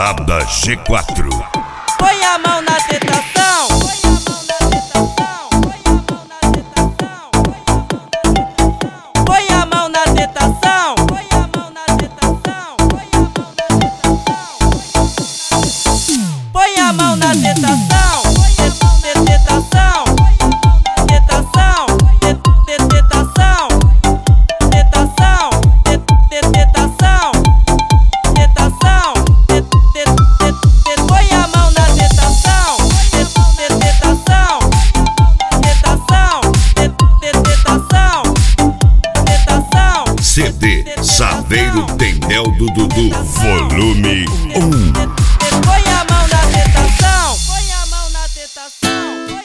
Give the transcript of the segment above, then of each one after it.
Balada G4. Põe a mão na tentação. Põe a mão na tentação. Põe a mão na tentação. Tentação. Tentação. Tentação. Tentação. Tentação. Tentação. Põe a mão na tentação. Tentação. Tentação. Tentação. Tentação. CD Saveiro Tendel do Dudu, volume 1. Põe a mão na tentação. Põe a mão na tentação.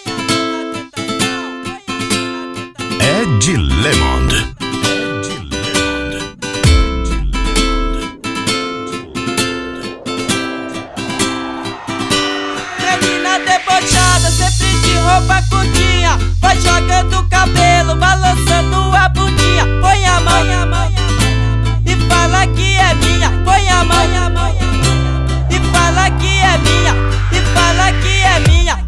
Ed Lemond. Menina debochada, sempre de roupa curtinha, vai jogando o cabelo, balançando a bundinha. Põe a mão e fala que é minha. Põe a mão e fala que é minha. E fala que é minha.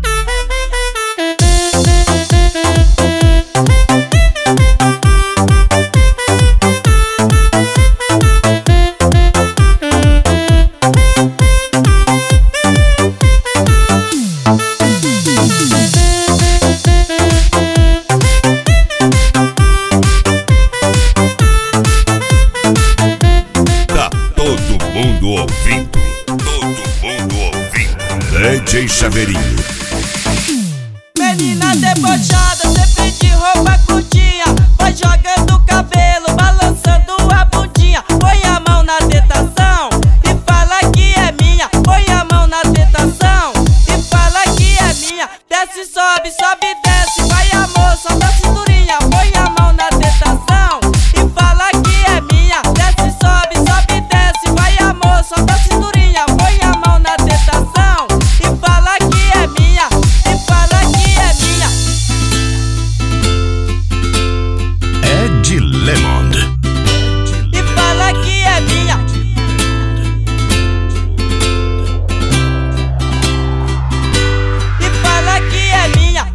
Mundo ouvindo, todo mundo ouvindo. DJ Saveirinho. Menina debochada, sempre de roupa curtinha, vai jogando o cabelo, balançando a bundinha. Põe a mão na tentação e fala que é minha. Põe a mão na tentação e fala que é minha. Desce, sobe, sobe, desce, vai amor, solta a cinturinha. Põe a mão na tentação e fala que é minha. Desce, sobe, sobe, desce, vai amor, solta a cinturinha. Põe a mão na tentação e fala que é minha. E fala que é minha. Ed Lemond. E fala que é minha. E fala que é minha.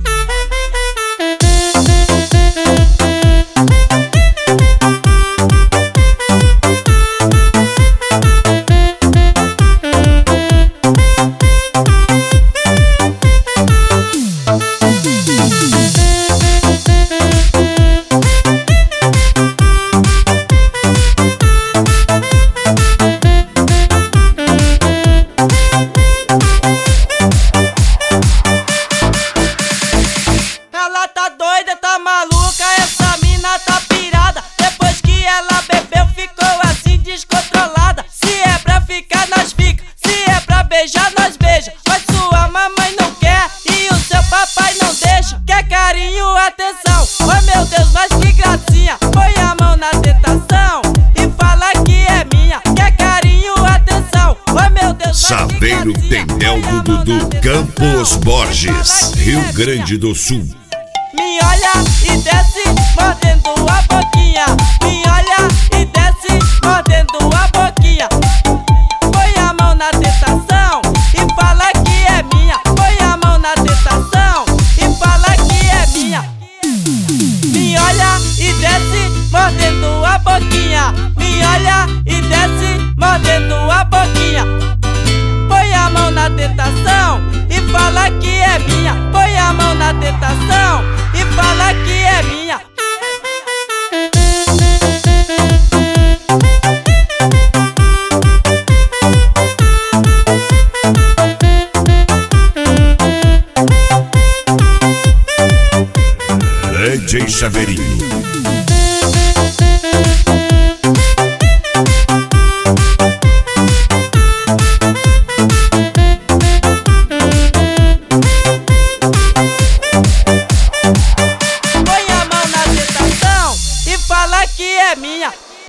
Ela tá doida, tá maluca, essa mina tá pirada. Depois que ela bebeu, ficou assim descontrolada. Se é pra ficar, nós fica. Se é pra beijar, nós beija. Mas sua mamãe não quer e o seu papai não deixa. Quer carinho, atenção. Oh meu Deus, mas que gracinha. Põe a mão na tentação e fala que é minha. Quer carinho, atenção. Oh meu Deus, mas que Saveiro gracinha. Tendel do Dudu, Campos Borges, Rio Grande do Sul. Me olha e desce, mordendo a boquinha. Me olha e desce, mordendo a boquinha. Põe a mão na tentação e fala que é minha. Põe a mão na tentação e fala que é minha. Me olha e desce, mordendo a boquinha. Me olha e desce, mordendo a boquinha. Põe a mão na tentação e fala que é minha. Põe a mão na tentação e fala que é minha. DJ Saveirinho.